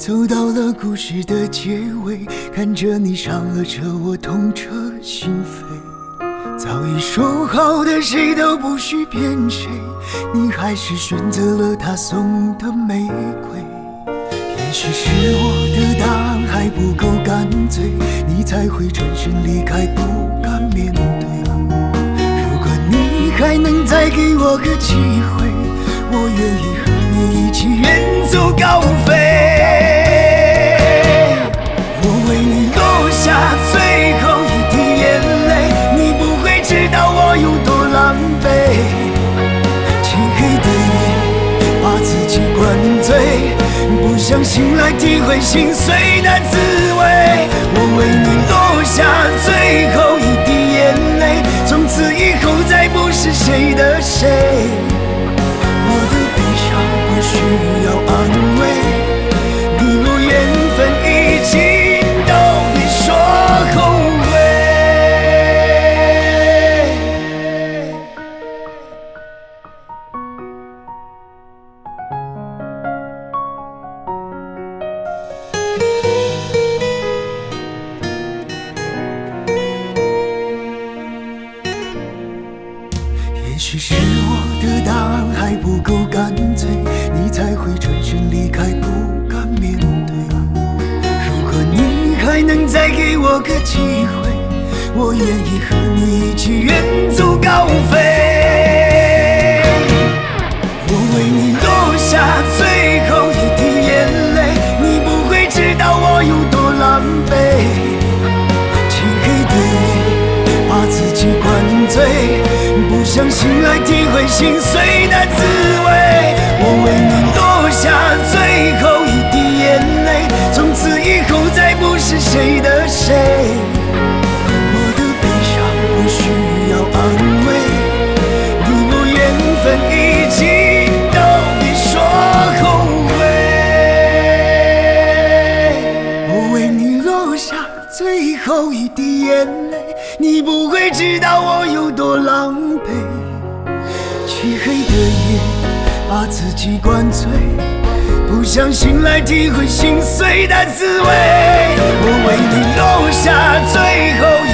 走到了故事的结尾，看着你上了车，我痛彻心扉。早已说好的谁都不许骗谁，你还是选择了他送的玫瑰。也许是我的答案还不够干脆，你才会转身离开，不敢面对。如果你还能再给我个机会，我愿意和你一起远走高飞。我为你落下最后一滴眼泪，你不会知道我有多狼狈。漆黑的夜把自己灌醉，不想醒来体会心碎的滋味。我为你落下最后一滴眼泪，从此以后再不是谁的谁。我的悲伤不需要安慰，你我缘分已经都别说后悔。也许是我的答案还不够干脆，你才会转身离开，不敢面对。如果你还能再给我个机会，我愿意和你一起远走高飞。我为你落下最后一滴眼泪，你不会知道我有多狼狈。漆黑的夜把自己灌醉，不想醒来体会心碎的滋味。我为你落下最后一滴眼泪，从此以后再不是谁的谁。我的悲伤不需要安慰，你我缘分已经都别说后悔。我为你落下最后一滴眼泪，你不会知道我有多狼狈。漆黑的夜把自己灌醉，不想醒来体会心碎的滋味。我为你留下最后